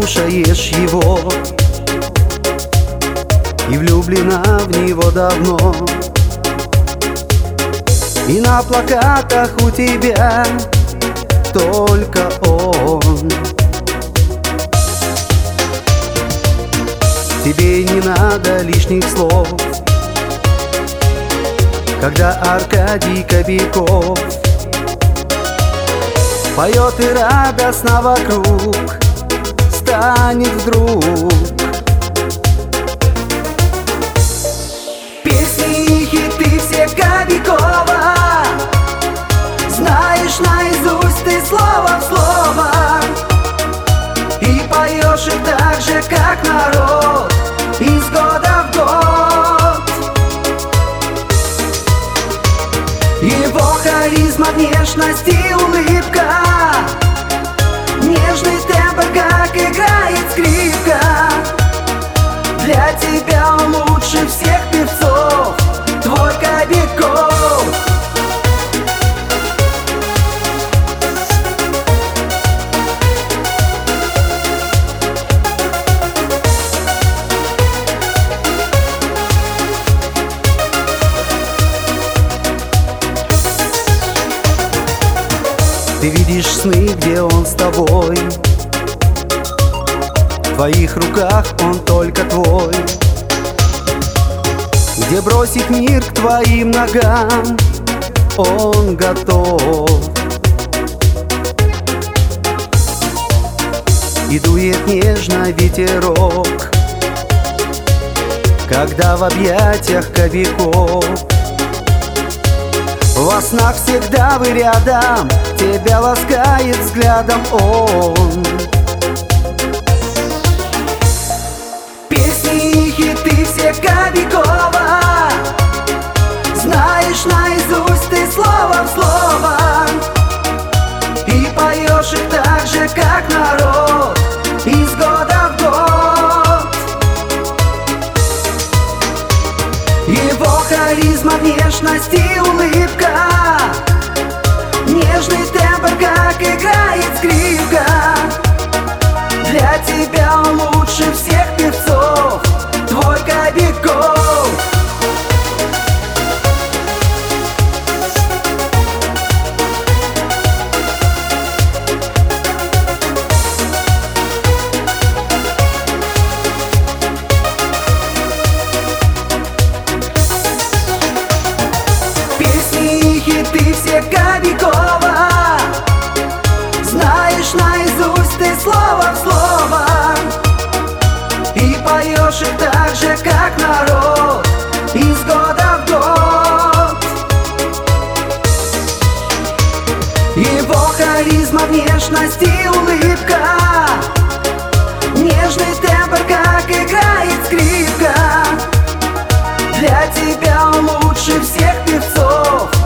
слушаешь его и влюблена в него давно. И на плакатах у тебя только он. Тебе не надо лишних слов, когда Аркадий Кобяков поет, и радостно вокруг станет вдруг. Песни и хиты все Кобякова знаешь наизусть ты слово в слово, и поешь их так же, как народ, из года в год. Его харизма, внешность и улыбка, нежный тембр, как играет скрипка. Для тебя он лучше всех певцов, твой Кобяков. Ты видишь сны, где он с тобой, в твоих руках он только твой, где бросить мир к твоим ногам он готов. И дует нежно ветерок, когда в объятиях Кобяков. Во снах всегда вы рядом, тебя ласкает взглядом он. Песни и хиты все Кобякова знаешь наизусть ты слово в слово, и поешь их так же, как народ, из года в год. Его харизма, внешность и улыбка, нежный тембр, как играет скрипка. Для тебя он лучше всех певцов, твой Кобяков. Ты все Кобякова знаешь наизусть ты слово в слово, и поешь их так же, как народ, из года в год. Его харизма, внешность и улыбка, нежный тембр, как играет скрипка. Для тебя он лучше всех певцов,